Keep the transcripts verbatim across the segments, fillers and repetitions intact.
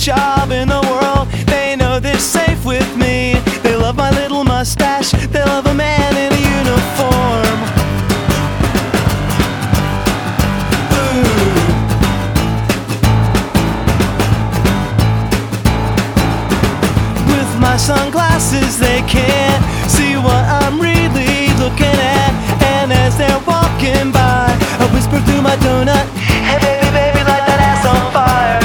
job in the world. They know they're safe with me. They love my little mustache. They love a man in a uniform. Ooh. With my sunglasses they can't see what I'm really looking at. And as they're walking by, I whisper through my donut, hey baby, baby, light that ass on fire.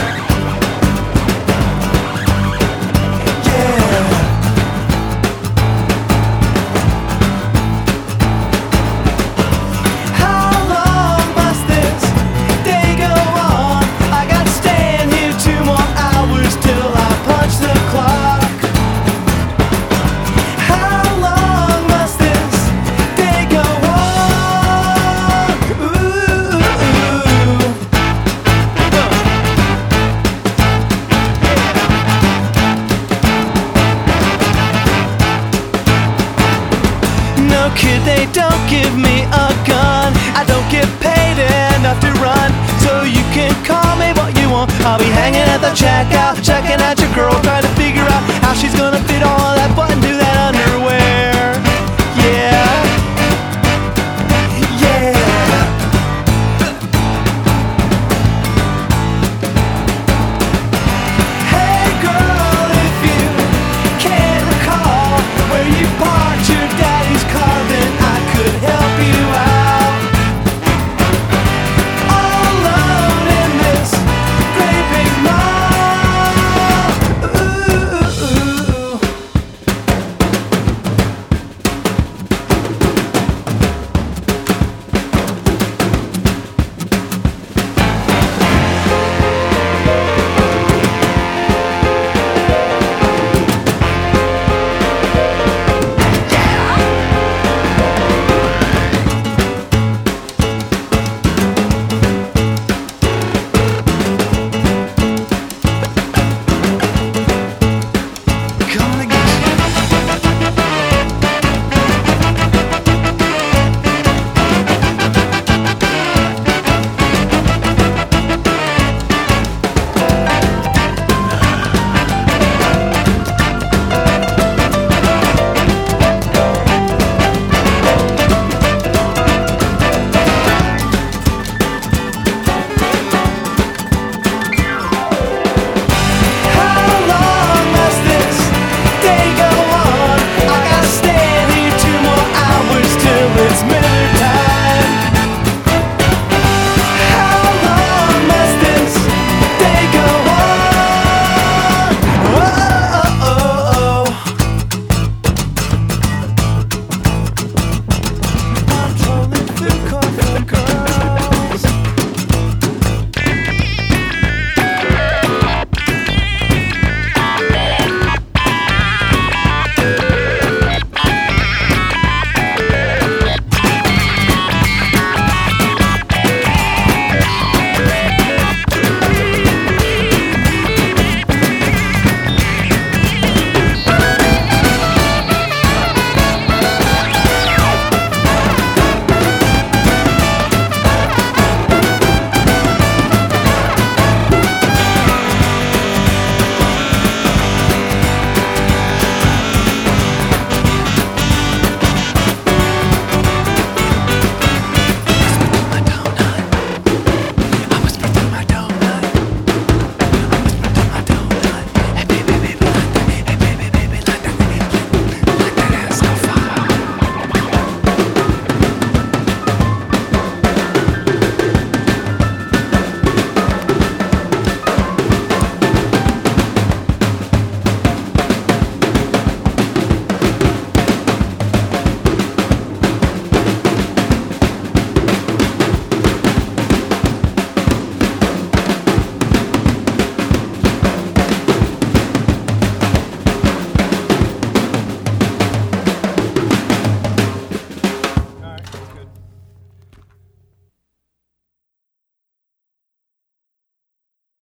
Yeah. How long must this day go on? I got to stand here two more hours till I punch the clock. How long must this day go on? Ooh. No kid, they don't give me a gun. I don't get paid enough to run, so you can call me what you want. I'll be hanging at the checkout. Check